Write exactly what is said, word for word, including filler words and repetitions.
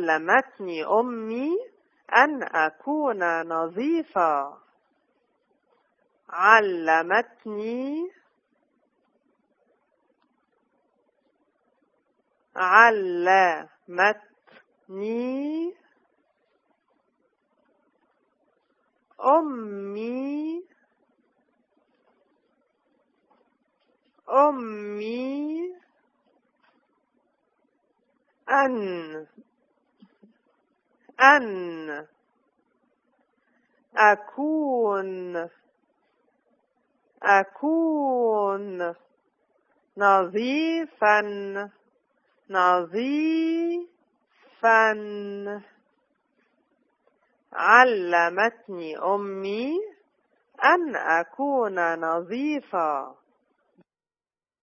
علمتني أمي أن أكون نظيفا. علمتني علمتني أمي أمي أن أن أكون أكون نظيفا نظيفا. علمتني أمي أن أكون نظيفا.